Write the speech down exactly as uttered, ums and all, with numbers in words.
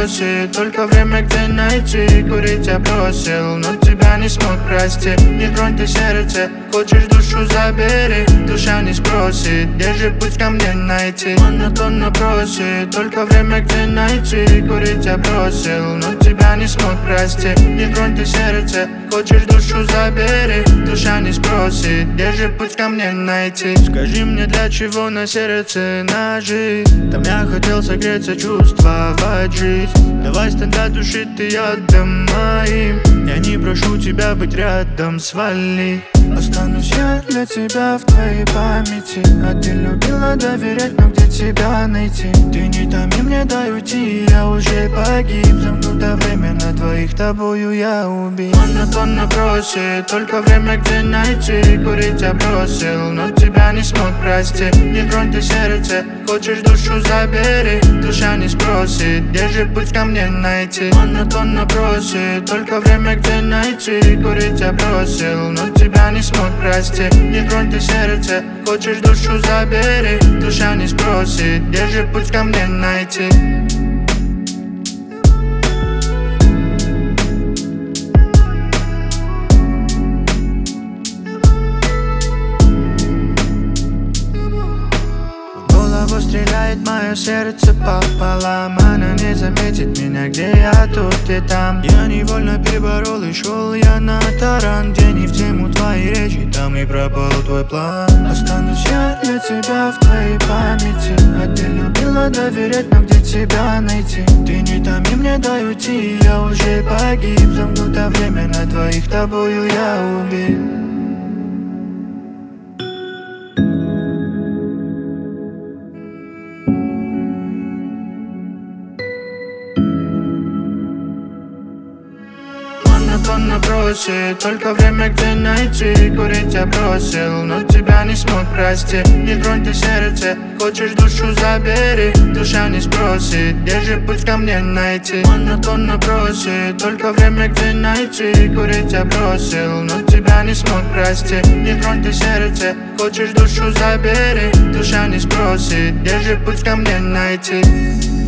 просит, только время где найти. Курить я бросил, но тебя не смог простить. Не тронь ты сердце, хочешь душу забери. Душа не спросит, где же путь ко мне найти. Монотонно просит, только время где найти. Курить я бросил, но тебя не смог простить. Не тронь ты сердце, хочешь душу забери. Душа не спросит, где же путь ко мне найти. Скажи мне, для чего на сердце ножи? Там я хотел согреться, чувствовать жизнь. Давай стань для души ты ядом моим. Я не прошу тебя быть рядом, свали. Останусь я для тебя в твоей памяти. А ты любила доверять, но где тебя найти? Ты не томи мне, дай уйти, я уже погиб. Замкнуто время на двоих, тобою я убит. Монотонно просит, только время где найти. Курить я бросил, но тебя не смог простить. Не тронь ты сердце, хочешь душу забери. Душа не спросит, где же путь ко мне найти. Монотонно просит, только время где найти. Курить я бросил, но тебя не смог простить. Не тронь ты сердце, хочешь душу забери. Душа не спросит, где же путь ко мне найти. Стреляет мое сердце пополам. Она не заметит меня, где я, тут и там. Я невольно переборол и шел я на таран. Где не в тему твои речи, там и пропал твой план. Останусь я для тебя в твоей памяти. А ты любила доверять, но где тебя найти? Ты не томи мне, дай уйти, я уже погиб. Замкнуто время на двоих, тобою я убит. Монотонно просит, только время где найти. Курить я бросил, но тебя не смог простить. Не тронь ты сердце, хочешь душу забери. Душа не спросит, где же путь ко мне найти. Монотонно просит, только время где найти. Курить я бросил, но тебя не смог простить. Не тронь ты сердце, хочешь душу забери. Душа не спросит, где же путь ко мне найти.